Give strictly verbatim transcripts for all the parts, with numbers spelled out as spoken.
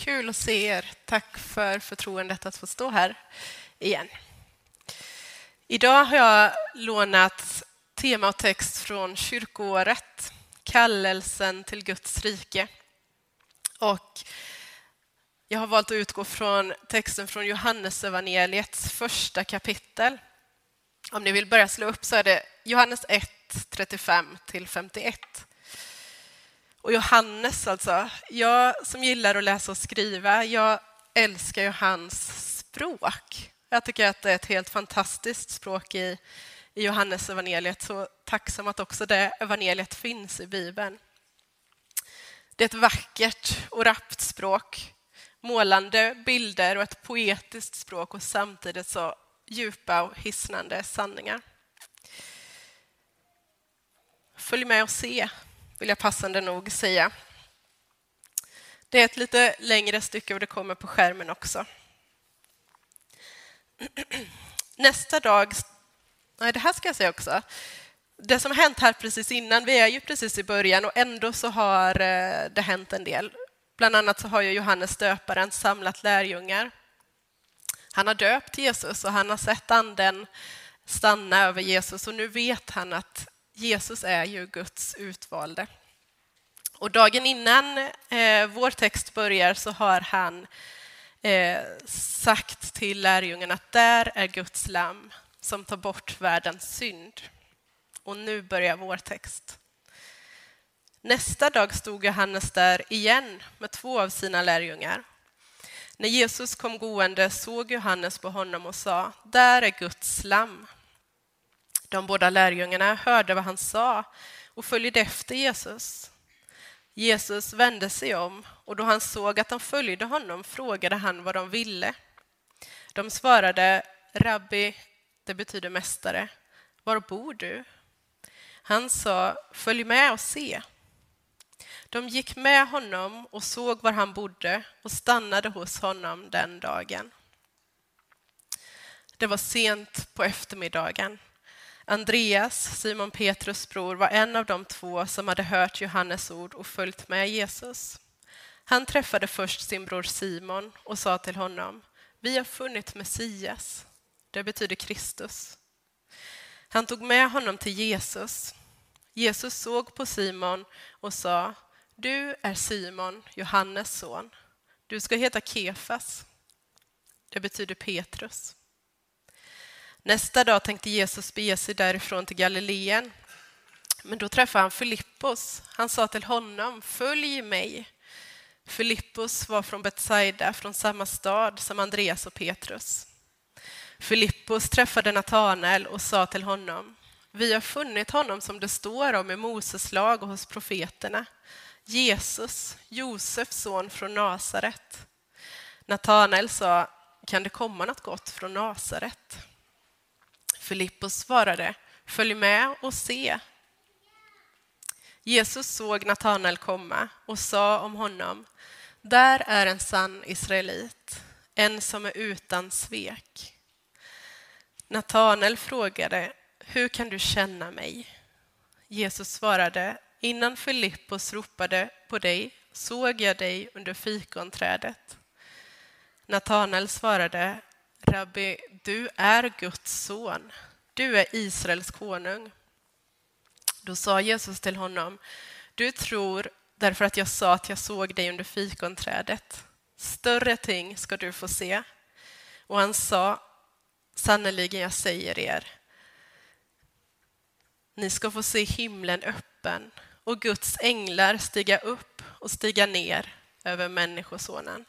Kul att se er. Tack för förtroendet att få stå här igen. Idag har jag lånat tema och text från kyrkoåret, kallelsen till Guds rike. Och jag har valt att utgå från texten från Johannes evangeliets första kapitel. Om ni vill börja slå upp så är det Johannes ett, trettiofem till femtioett. Och Johannes alltså, jag som gillar att läsa och skriva, jag älskar ju hans språk. Jag tycker att det är ett helt fantastiskt språk i, i Johannes evangeliet, så tacksam att också det evangeliet finns i Bibeln. Det är ett vackert och rappt språk, målande bilder och ett poetiskt språk och samtidigt så djupa och hisnande sanningar. Följ med och se, vill jag passande nog säga. Det är ett lite längre stycke och det kommer på skärmen också. Nästa dag, nej det här ska jag säga också. Det som har hänt här precis innan, vi är ju precis i början och ändå så har det hänt en del. Bland annat så har ju Johannes döparen samlat lärjungar. Han har döpt Jesus och han har sett anden stanna över Jesus och nu vet han att Jesus är ju Guds utvalde. Och dagen innan eh, vår text börjar så har han eh, sagt till lärjungarna att där är Guds lamm som tar bort världens synd. Och nu börjar vår text. Nästa dag stod Johannes där igen med två av sina lärjungar. När Jesus kom gående såg Johannes på honom och sa, där är Guds lamm. De båda lärjungarna hörde vad han sa och följde efter Jesus. Jesus vände sig om och då han såg att de följde honom frågade han vad de ville. De svarade, Rabbi, det betyder mästare, var bor du? Han sa, följ med och se. De gick med honom och såg var han bodde och stannade hos honom den dagen. Det var sent på eftermiddagen. Andreas, Simon Petrus bror, var en av de två som hade hört Johannes ord och följt med Jesus. Han träffade först sin bror Simon och sa till honom, vi har funnit Messias, det betyder Kristus. Han tog med honom till Jesus. Jesus såg på Simon och sa, du är Simon, Johannes son. Du ska heta Kefas, det betyder Petrus. Nästa dag tänkte Jesus bege sig därifrån till Galileen. Men då träffade han Filippos. Han sa till honom, följ mig. Filippos var från Betsaida, från samma stad som Andreas och Petrus. Filippos träffade Natanael och sa till honom, vi har funnit honom som det står om i Moses lag och hos profeterna. Jesus, Josefs son från Nasaret. Natanael sa, kan det komma något gott från Nasaret? Filippos svarade, följ med och se. Jesus såg Natanael komma och sa om honom, där är en sann israelit, en som är utan svek. Natanael frågade, hur kan du känna mig? Jesus svarade, innan Filippos ropade på dig såg jag dig under fikonträdet. Natanael svarade, Rabbi, du är Guds son. Du är Israels konung. Då sa Jesus till honom, du tror därför att jag sa att jag såg dig under fikonträdet. Större ting ska du få se. Och han sa, sannoliken jag säger er, ni ska få se himlen öppen och Guds änglar stiga upp och stiga ner över människosonen.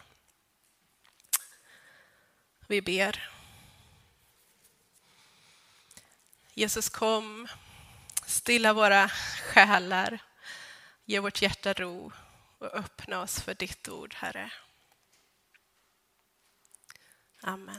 Vi ber. Jesus kom, stilla våra själar, ge vårt hjärta ro och öppna oss för ditt ord, Herre. Amen.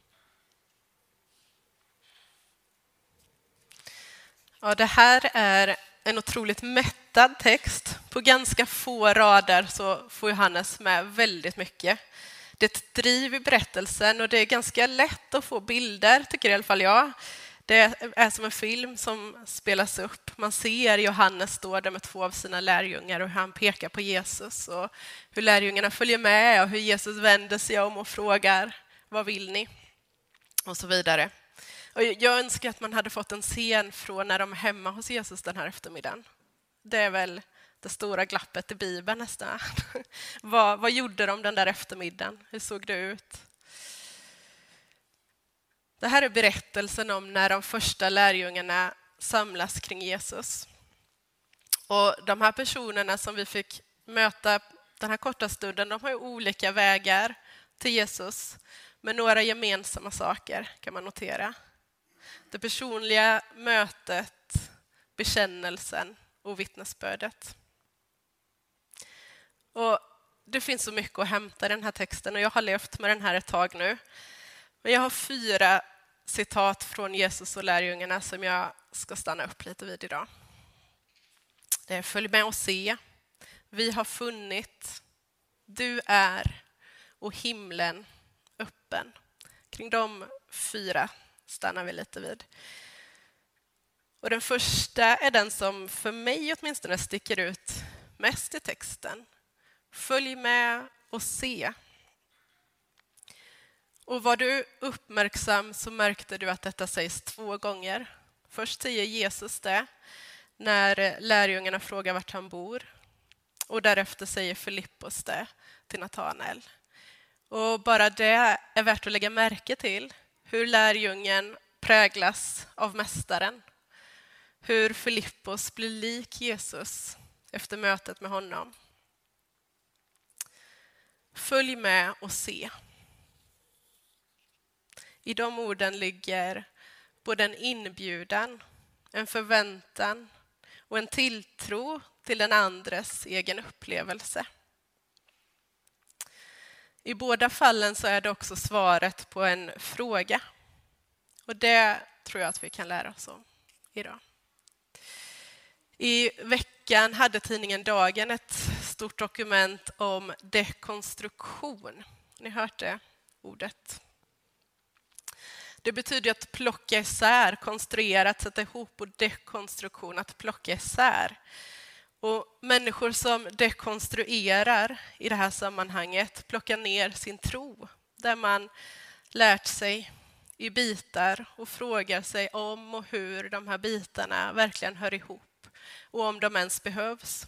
Ja, det här är en otroligt mättad text. På ganska få rader så får Johannes med väldigt mycket. Det är ett driv i berättelsen och det är ganska lätt att få bilder, tycker i alla fall jag. Det är som en film som spelas upp. Man ser Johannes stå där med två av sina lärjungar och hur han pekar på Jesus och hur lärjungarna följer med och hur Jesus vänder sig om och frågar vad vill ni? Och så vidare. Och jag önskar att man hade fått en scen från när de är hemma hos Jesus den här eftermiddagen. Det är väl det stora glappet i Bibeln nästan. vad, vad gjorde de den där eftermiddagen? Hur såg det ut? Det här är berättelsen om när de första lärjungarna samlas kring Jesus. Och de här personerna som vi fick möta den här korta stunden, de har ju olika vägar till Jesus, med några gemensamma saker kan man notera. Det personliga mötet, bekännelsen och vittnesbördet. Och det finns så mycket att hämta i den här texten och jag har levt med den här ett tag nu. Men jag har fyra citat från Jesus och lärjungarna som jag ska stanna upp lite vid idag. Det är följ med och se, vi har funnit, du är och himlen öppen. Kring de fyra stannar vi lite vid. Och den första är den som för mig åtminstone sticker ut mest i texten. Följ med och se. Och var du uppmärksam så märkte du att detta sägs två gånger. Först säger Jesus det när lärjungarna frågar vart han bor. Och därefter säger Filippos det till Natanael. Och bara det är värt att lägga märke till. Hur lärjungen präglas av mästaren. Hur Filippos blir lik Jesus efter mötet med honom. Följ med och se. I de orden ligger både en inbjudan, en förväntan och en tilltro till den andres egen upplevelse. I båda fallen så är det också svaret på en fråga. Och det tror jag att vi kan lära oss om idag. I veckan hade tidningen Dagen ett stort dokument om dekonstruktion. Ni har hört det ordet. Det betyder att plocka isär, konstruera, att sätta ihop och dekonstruktion, att plocka isär. Och människor som dekonstruerar i det här sammanhanget plockar ner sin tro. Där man lärt sig i bitar och frågar sig om och hur de här bitarna verkligen hör ihop. Och om de ens behövs.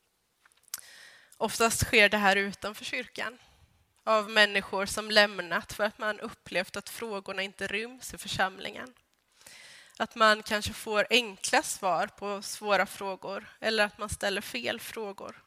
Oftast sker det här utanför kyrkan. Av människor som lämnat för att man upplevt att frågorna inte ryms i församlingen. Att man kanske får enkla svar på svåra frågor eller att man ställer fel frågor.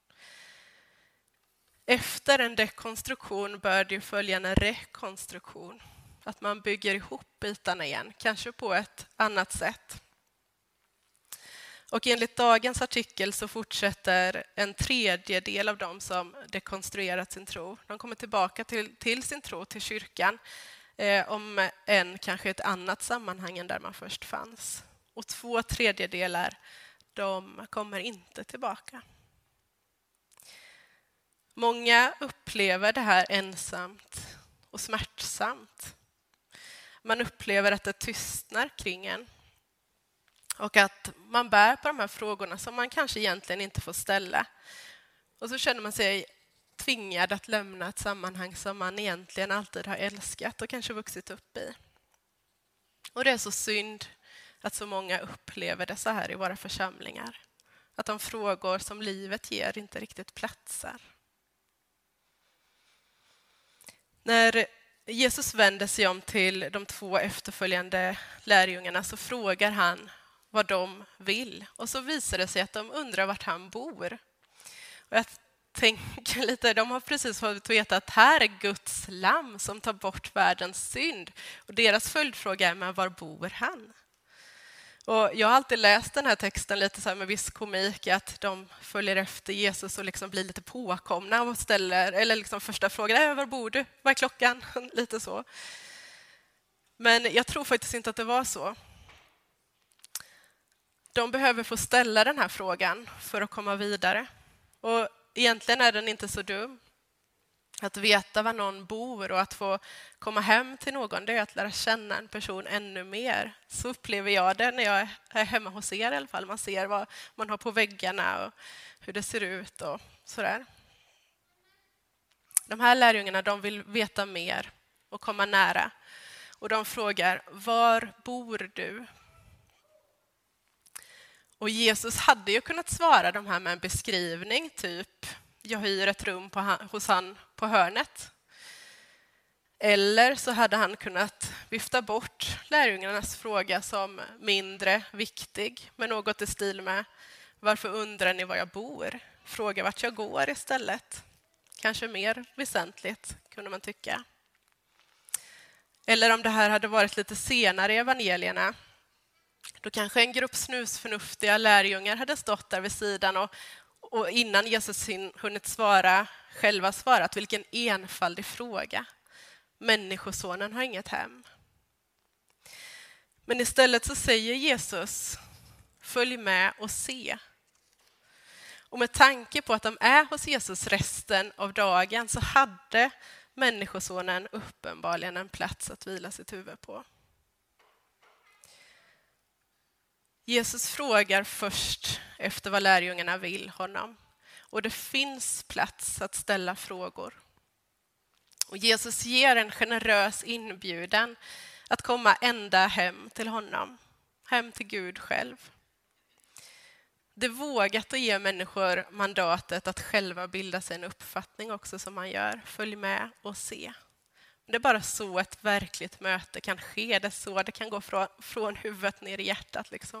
Efter en dekonstruktion bör det följa en rekonstruktion. Att man bygger ihop bitarna igen, kanske på ett annat sätt. Och enligt dagens artikel så fortsätter en tredjedel av dem som dekonstruerat sin tro. De kommer tillbaka till, till sin tro, till kyrkan, eh, om en kanske ett annat sammanhang än där man först fanns. Och två tredjedelar, de kommer inte tillbaka. Många upplever det här ensamt och smärtsamt. Man upplever att det tystnar kring en. Och att man bär på de här frågorna som man kanske egentligen inte får ställa. Och så känner man sig tvingad att lämna ett sammanhang som man egentligen alltid har älskat och kanske vuxit upp i. Och det är så synd att så många upplever det så här i våra församlingar. Att de frågor som livet ger inte riktigt platsar. När Jesus vänder sig om till de två efterföljande lärjungarna så frågar han vad de vill. Och så visar det sig att de undrar vart han bor. Och jag tänker lite, de har precis fått veta att här är Guds lamm som tar bort världens synd. Och deras följdfråga är, men var bor han? Och jag har alltid läst den här texten lite så här med viss komik, att de följer efter Jesus och liksom blir lite påkomna och ställer, eller liksom första frågan är, var bor du? Vad är klockan? Lite så. Men jag tror faktiskt inte att det var så. De behöver få ställa den här frågan för att komma vidare. Och egentligen är den inte så dum. Att veta var någon bor och att få komma hem till någon, det är att lära känna en person ännu mer. Så upplever jag det när jag är hemma hos er i alla fall. Man ser vad man har på väggarna och hur det ser ut och sådär. De här lärjungarna, de vill veta mer och komma nära. Och de frågar, var bor du? Och Jesus hade ju kunnat svara de här med en beskrivning, typ jag hyr ett rum på, hos han på hörnet. Eller så hade han kunnat vifta bort lärjungarnas fråga som mindre viktig, med något i stil med varför undrar ni var jag bor? Fråga vart jag går istället. Kanske mer väsentligt, kunde man tycka. Eller om det här hade varit lite senare i evangelierna, då kanske en grupp snusförnuftiga lärjungar hade stått där vid sidan och, och innan Jesus hunnit svara, själva svarat, vilken enfaldig fråga. Människosonen har inget hem. Men istället så säger Jesus, följ med och se. Och med tanke på att de är hos Jesus resten av dagen så hade Människosonen uppenbarligen en plats att vila sitt huvud på. Jesus frågar först efter vad lärjungarna vill honom. Och det finns plats att ställa frågor. Och Jesus ger en generös inbjudan att komma ända hem till honom. Hem till Gud själv. Det är vågat att ge människor mandatet att själva bilda sig en uppfattning också som man gör. Följ med och se. Det är bara så ett verkligt möte kan ske. Det är så det kan gå från, från huvudet ner i hjärtat liksom.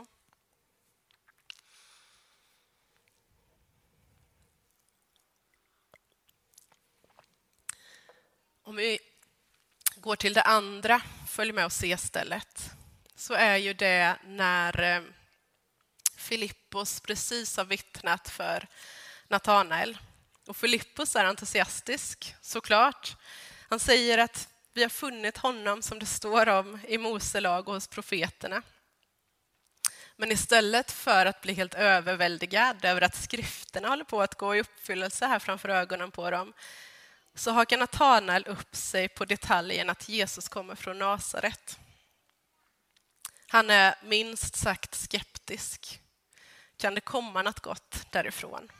Om vi går till det andra, följ med och se stället, så är ju det när Filippos precis har vittnat för Natanael. Och Filippos är entusiastisk, såklart. Han säger att vi har funnit honom som det står om i Mose lag och hos profeterna. Men istället för att bli helt överväldigad över att skrifterna håller på att gå i uppfyllelse här framför ögonen på dem, så hakar Natanael upp sig på detaljen att Jesus kommer från Nasaret. Han är minst sagt skeptisk. Kan det komma något gott därifrån?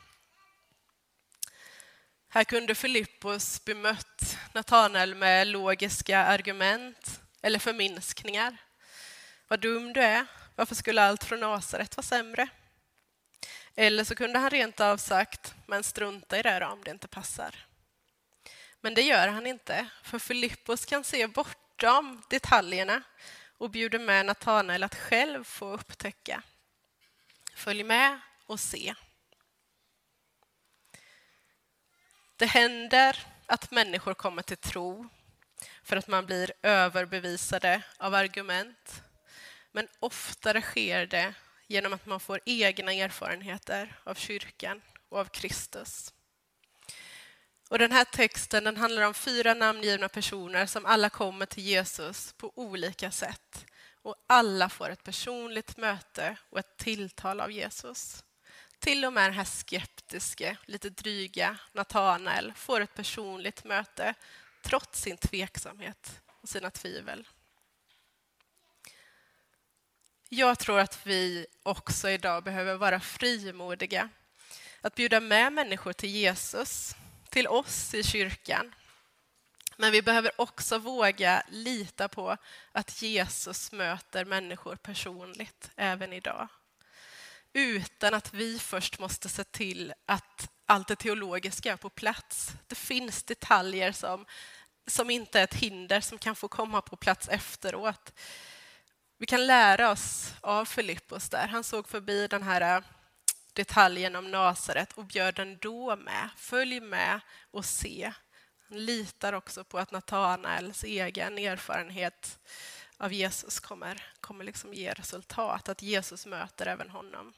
Här kunde Filippos bemött Natanael med logiska argument eller förminskningar. Vad dum du är. Varför skulle allt från Nasaret vara sämre? Eller så kunde han rent av sagt, men strunta i det om det inte passar. Men det gör han inte, för Filippos kan se bortom detaljerna och bjuder med Natanael att själv få upptäcka. Följ med och se. Det händer att människor kommer till tro för att man blir överbevisade av argument. Men oftare sker det genom att man får egna erfarenheter av kyrkan och av Kristus. Och den här texten den handlar om fyra namngivna personer som alla kommer till Jesus på olika sätt. Och alla får ett personligt möte och ett tilltal av Jesus. Till och med den här skeptiske, lite dryga Natanael får ett personligt möte trots sin tveksamhet och sina tvivel. Jag tror att vi också idag behöver vara frimodiga. Att bjuda med människor till Jesus, till oss i kyrkan. Men vi behöver också våga lita på att Jesus möter människor personligt även idag. Utan att vi först måste se till att allt det teologiska är på plats. Det finns detaljer som, som inte är ett hinder som kan få komma på plats efteråt. Vi kan lära oss av Filippos där. Han såg förbi den här detaljen om Nasaret och bjöd den då med. Följ med och se. Han litar också på att Natanaels egen erfarenhet av Jesus kommer, kommer liksom ge resultat. Att Jesus möter även honom.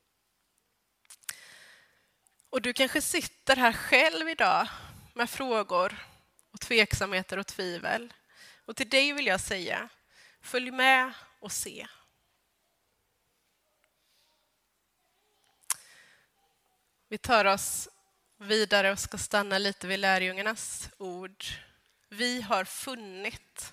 Och du kanske sitter här själv idag med frågor och tveksamheter och tvivel. Och till dig vill jag säga, följ med och se. Vi tar oss vidare och ska stanna lite vid lärjungarnas ord. Vi har funnit.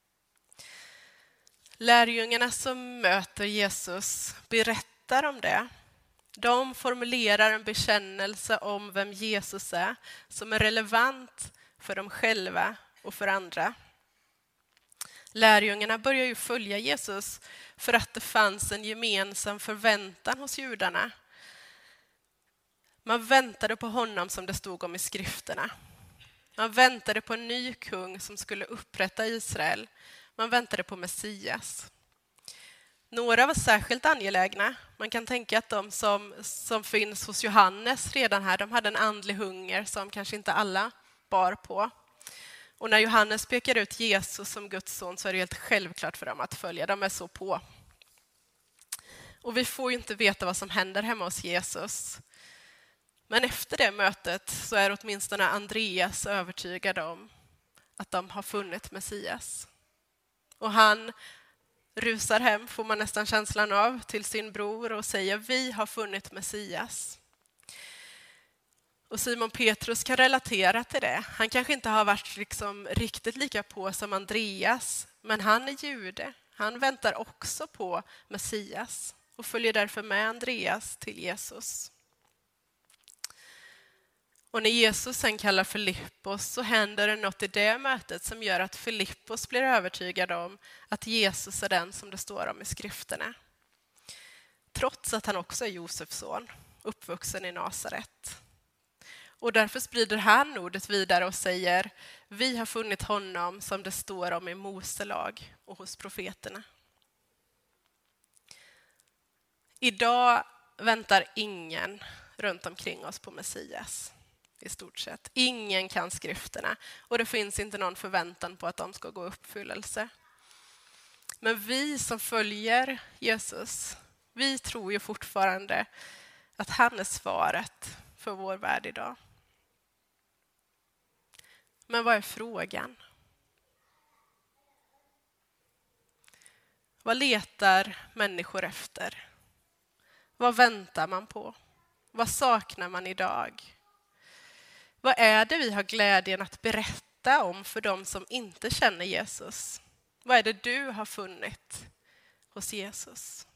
Lärjungarna som möter Jesus berättar om det. De formulerar en bekännelse om vem Jesus är som är relevant för dem själva och för andra. Lärjungarna börjar ju följa Jesus för att det fanns en gemensam förväntan hos judarna. Man väntade på honom som det stod om i skrifterna. Man väntade på en ny kung som skulle upprätta Israel. Man väntade på Messias. Några var särskilt angelägna. Man kan tänka att de som, som finns hos Johannes redan här, de hade en andlig hunger som kanske inte alla bar på. Och när Johannes pekar ut Jesus som Guds son så är det helt självklart för dem att följa. De är så på. Och vi får ju inte veta vad som händer hemma hos Jesus. Men efter det mötet så är åtminstone Andreas övertygad om att de har funnit Messias. Och han rusar hem, får man nästan känslan av, till sin bror och säger vi har funnit Messias. Och Simon Petrus kan relatera till det. Han kanske inte har varit liksom riktigt lika på som Andreas, men han är jude. Han väntar också på Messias och följer därför med Andreas till Jesus. Och när Jesus sen kallar Filippos så händer det något i det mötet som gör att Filippos blir övertygad om att Jesus är den som det står om i skrifterna. Trots att han också är Josefs son, uppvuxen i Nasaret. Och därför sprider han ordet vidare och säger vi har funnit honom som det står om i Mose lag och hos profeterna. Idag väntar ingen runt omkring oss på Messias. I stort sett. Ingen kan skrifterna och det finns inte någon förväntan på att de ska gå i uppfyllelse. Men vi som följer Jesus, vi tror ju fortfarande att han är svaret för vår värld idag. Men vad är frågan? Vad letar människor efter? Vad väntar man på? Vad saknar man idag? Vad är det vi har glädjen att berätta om för dem som inte känner Jesus? Vad är det du har funnit hos Jesus?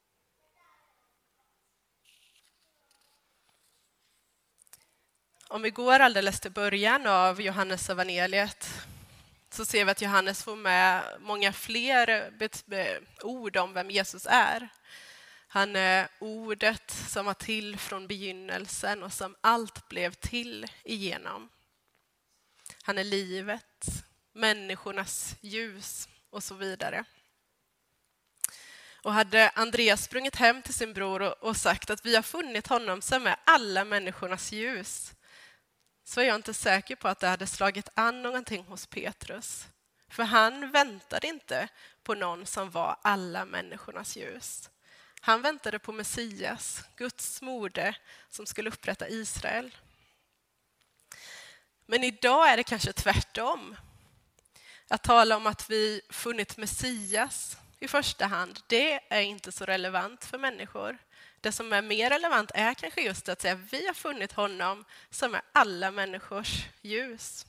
Om vi går alldeles till början av Johannes evangeliet så ser vi att Johannes får med många fler ord om vem Jesus är. Han är ordet som var till från begynnelsen och som allt blev till igenom. Han är livet, människornas ljus och så vidare. Och hade Andreas sprungit hem till sin bror och sagt att vi har funnit honom som är alla människornas ljus, så är jag inte säker på att det hade slagit an någonting hos Petrus. För han väntade inte på någon som var alla människornas ljus. Han väntade på Messias, Guds moder, som skulle upprätta Israel. Men idag är det kanske tvärtom. Att tala om att vi funnit Messias i första hand, det är inte så relevant för människor. Det som är mer relevant är kanske just att säga att vi har funnit honom som är alla människors ljus.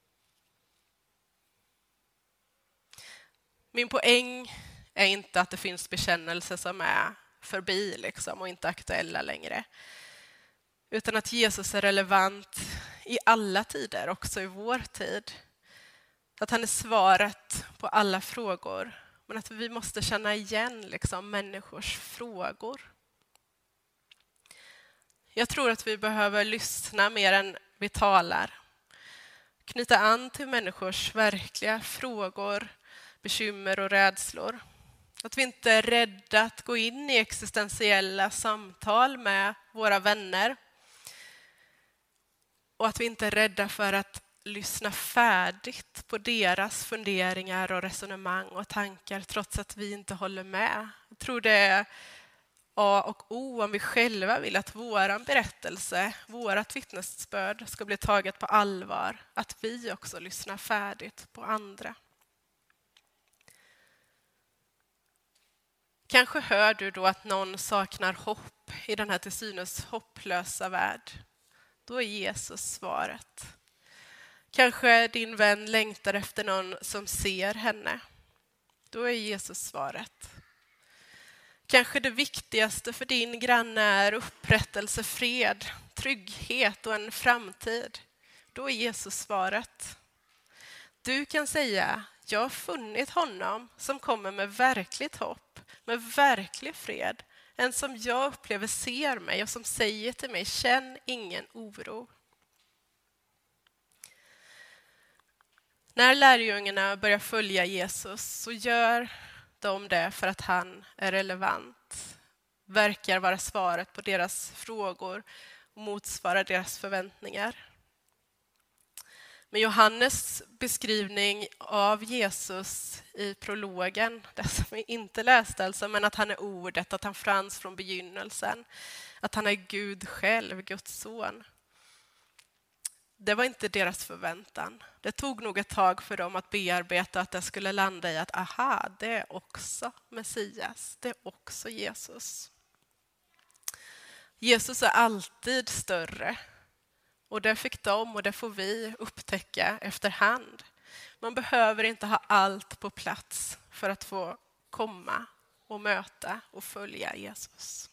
Min poäng är inte att det finns bekännelser som är förbi liksom, och inte aktuella längre. Utan att Jesus är relevant i alla tider, också i vår tid. Att han är svaret på alla frågor. Men att vi måste känna igen liksom, människors frågor. Jag tror att vi behöver lyssna mer än vi talar. Knyta an till människors verkliga frågor, bekymmer och rädslor. Att vi inte är rädda att gå in i existentiella samtal med våra vänner. Och att vi inte är rädda för att lyssna färdigt på deras funderingar och resonemang och tankar trots att vi inte håller med. Jag tror det är A och O om vi själva vill att våran berättelse, vårat vittnesbörd ska bli taget på allvar. Att vi också lyssnar färdigt på andra. Kanske hör du då att någon saknar hopp i den här till synes hopplösa värld. Då är Jesus svaret. Kanske din vän längtar efter någon som ser henne. Då är Jesus svaret. Kanske det viktigaste för din granne är upprättelse, fred, trygghet och en framtid. Då är Jesus svaret. Du kan säga, jag har funnit honom som kommer med verkligt hopp, med verklig fred. En som jag upplever ser mig och som säger till mig, känn ingen oro. När lärjungarna börjar följa Jesus så gör de det för att han är relevant, verkar vara svaret på deras frågor och motsvarar deras förväntningar. Men Johannes beskrivning av Jesus i prologen, det som vi inte läste alltså, men att han är ordet, att han fanns från begynnelsen, att han är Gud själv, Guds son. Det var inte deras förväntan. Det tog nog ett tag för dem att bearbeta att det skulle landa i att aha, det är också Messias, det är också Jesus. Jesus är alltid större. Och det fick de och det får vi upptäcka efterhand. Man behöver inte ha allt på plats för att få komma och möta och följa Jesus.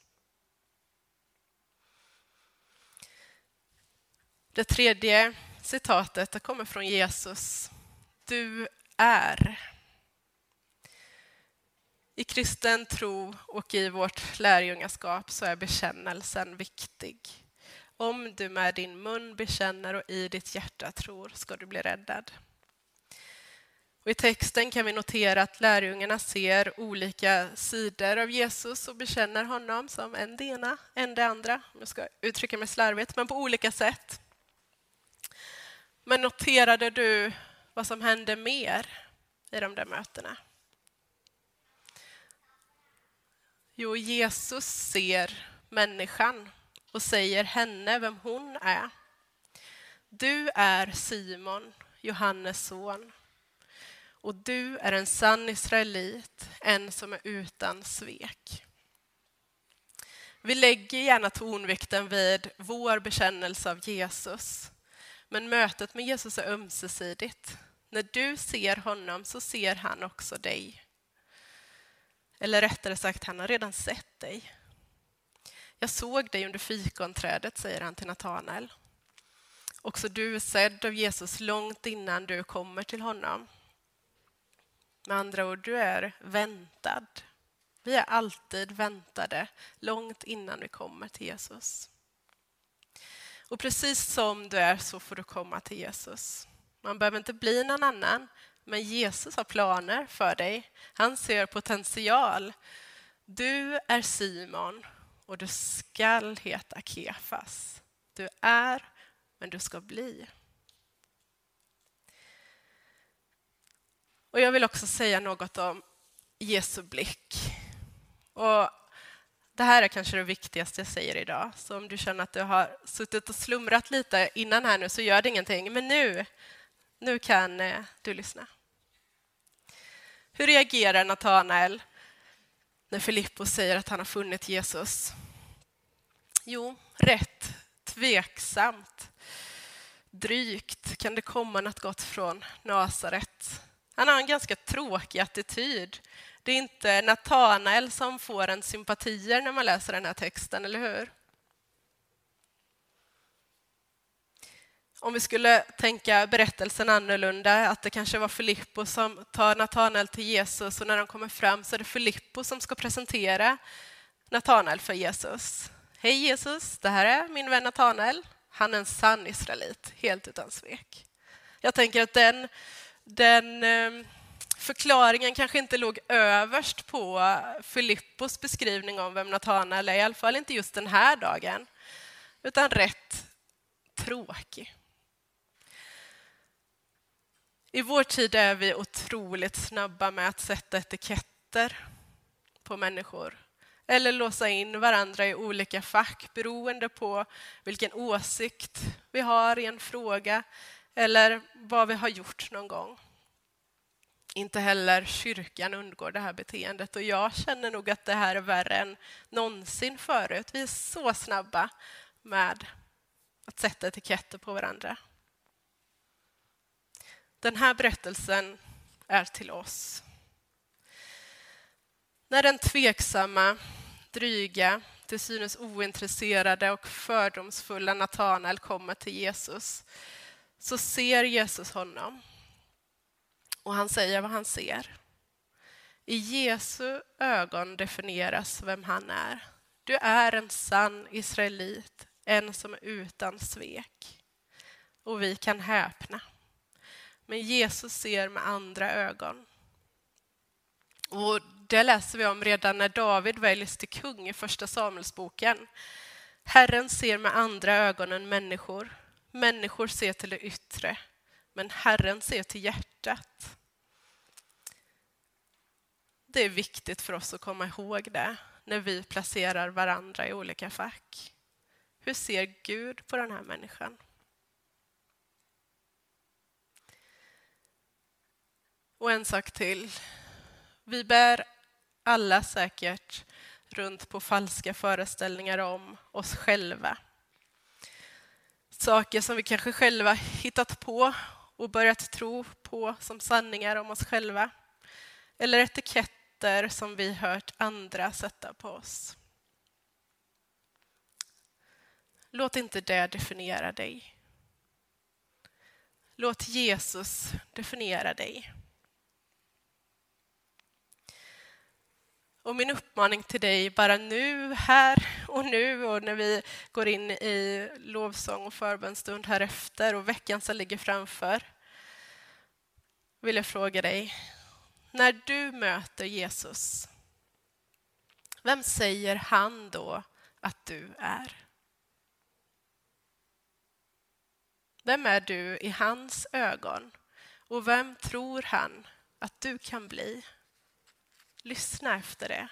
Det tredje citatet det kommer från Jesus. Du är. I kristen tro och i vårt lärjungaskap så är bekännelsen viktig. Om du med din mun bekänner och i ditt hjärta tror ska du bli räddad. Och i texten kan vi notera att lärjungarna ser olika sidor av Jesus och bekänner honom som en det ena, en det andra. Jag ska uttrycka mig slarvigt, men på olika sätt. Men noterade du vad som hände mer i de där mötena? Jo, Jesus ser människan och säger henne vem hon är. Du är Simon, Johannes son. Och du är en sann israelit, en som är utan svek. Vi lägger gärna tonvikten vid vår bekännelse av Jesus. Men mötet med Jesus är ömsesidigt. När du ser honom så ser han också dig. Eller rättare sagt, han har redan sett dig. Jag såg dig under fikonträdet, säger han till Natanael. Också du är sedd av Jesus långt innan du kommer till honom. Med andra ord, du är väntad. Vi är alltid väntade långt innan vi kommer till Jesus. Och precis som du är så får du komma till Jesus. Man behöver inte bli någon annan, men Jesus har planer för dig. Han ser potential. Du är Simon och du skall heta Kefas. Du är, men du ska bli. Och jag vill också säga något om Jesu blick. Och det här är kanske det viktigaste jag säger idag. Så om du känner att du har suttit och slumrat lite innan här nu så gör det ingenting. Men nu, nu kan eh, du lyssna. Hur reagerar Natanael när Filippos säger att han har funnit Jesus? Jo, rätt, tveksamt, drygt kan det komma något gott från Nasaret. Han har en ganska tråkig attityd. Det är inte Natanael som får en sympatier när man läser den här texten, eller hur? Om vi skulle tänka berättelsen annorlunda, att det kanske var Filippos som tar Natanael till Jesus och när de kommer fram så är det Filippos som ska presentera Natanael för Jesus. Hej Jesus, det här är min vän Natanael. Han är en sann israelit, helt utan svek. Jag tänker att den, den förklaringen kanske inte låg överst på Filippos beskrivning om vem Natanael är, i alla fall inte just den här dagen, utan rätt tråkig. I vår tid är vi otroligt snabba med att sätta etiketter på människor eller låsa in varandra i olika fack beroende på vilken åsikt vi har i en fråga eller vad vi har gjort någon gång. Inte heller kyrkan undgår det här beteendet och jag känner nog att det här är värre än någonsin förut. Vi är så snabba med att sätta etiketter på varandra. Den här berättelsen är till oss. När den tveksamma, dryga, till synes ointresserade och fördomsfulla Natanael kommer till Jesus, så ser Jesus honom. Och han säger vad han ser. I Jesu ögon definieras vem han är. Du är en sann israelit, en som är utan svek. Och vi kan häpna. Men Jesus ser med andra ögon. Och det läser vi om redan när David väljs till kung i första Samuelsboken. Herren ser med andra ögon än människor. Människor ser till det yttre, men Herren ser till hjärtat. Det är viktigt för oss att komma ihåg det när vi placerar varandra i olika fack. Hur ser Gud på den här människan? Och en sak till. Vi bär alla säkert runt på falska föreställningar om oss själva. Saker som vi kanske själva hittat på och börjat tro på som sanningar om oss själva. Eller etiketter som vi hört andra sätta på oss. Låt inte det definiera dig. Låt Jesus definiera dig. Och min uppmaning till dig bara nu, här och nu och när vi går in i lovsång och förbönstund här efter och veckan som ligger framför, vill jag fråga dig, när du möter Jesus, vem säger han då att du är? Vem är du i hans ögon? Och vem tror han att du kan bli? Lyssna efter det.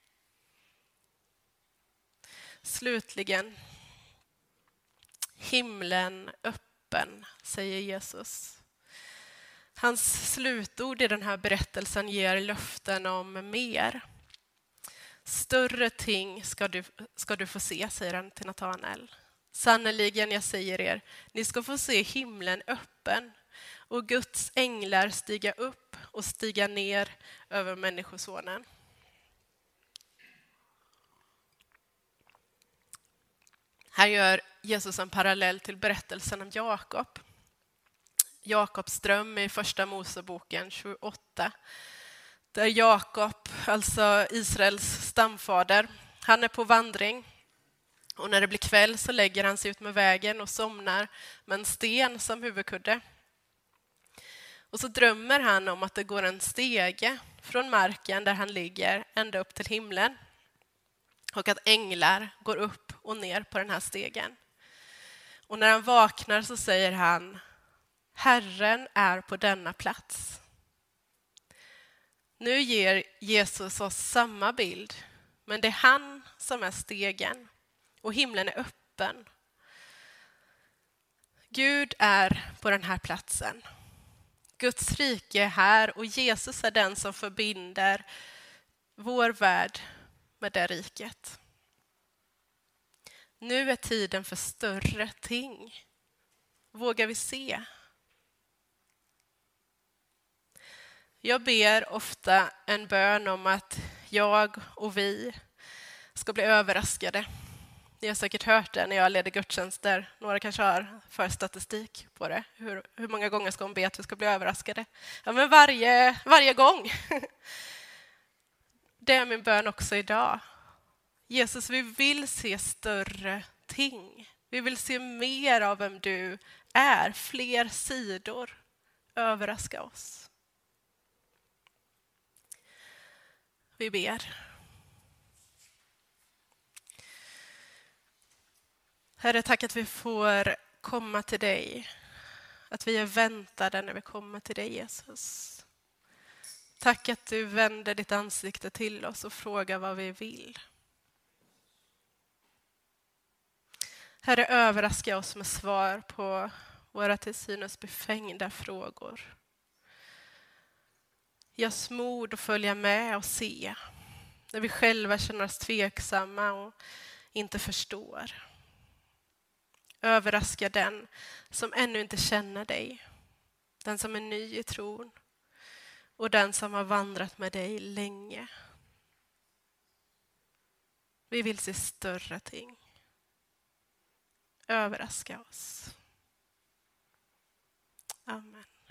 Slutligen, himlen öppen, säger Jesus. Hans slutord i den här berättelsen ger löften om mer. Större ting ska du, ska du få se, säger han till Natanael. Sannoliken, jag säger er, ni ska få se himlen öppen och Guds änglar stiga upp och stiga ner över människosonen. Här gör Jesus en parallell till berättelsen om Jakob. Jakobs dröm i första Moseboken tjugoåtta. Där Jakob, alltså Israels stamfader, han är på vandring. Och när det blir kväll så lägger han sig ut med vägen och somnar med en sten som huvudkudde. Och så drömmer han om att det går en stege från marken där han ligger ända upp till himlen. Och att änglar går upp och ner på den här stegen. Och när han vaknar så säger han: Herren är på denna plats. Nu ger Jesus oss samma bild, men det är han som är stegen. Och himlen är öppen. Gud är på den här platsen. Guds rike är här och Jesus är den som förbinder vår värld med det riket. Nu är tiden för större ting. Vågar vi se? Jag ber ofta en bön om att jag och vi ska bli överraskade. Ni har säkert hört det när jag leder gudstjänster. Några kanske har för statistik på det. Hur, hur många gånger ska hon be att vi ska bli överraskade? Ja, men varje, varje gång. Det är min bön också idag. Jesus, vi vill se större ting. Vi vill se mer av vem du är. Fler sidor. Överraska oss. Vi ber. Herre, tack att vi får komma till dig. Att vi är väntade när vi kommer till dig, Jesus. Tack att du vänder ditt ansikte till oss och frågar vad vi vill. Herre, överraska oss med svar på våra till synes befängda frågor. Ge oss mod att följa med och se. När vi själva känner oss tveksamma och inte förstår. Överraska den som ännu inte känner dig, den som är ny i tron och den som har vandrat med dig länge. Vi vill se större ting. Överraska oss. Amen.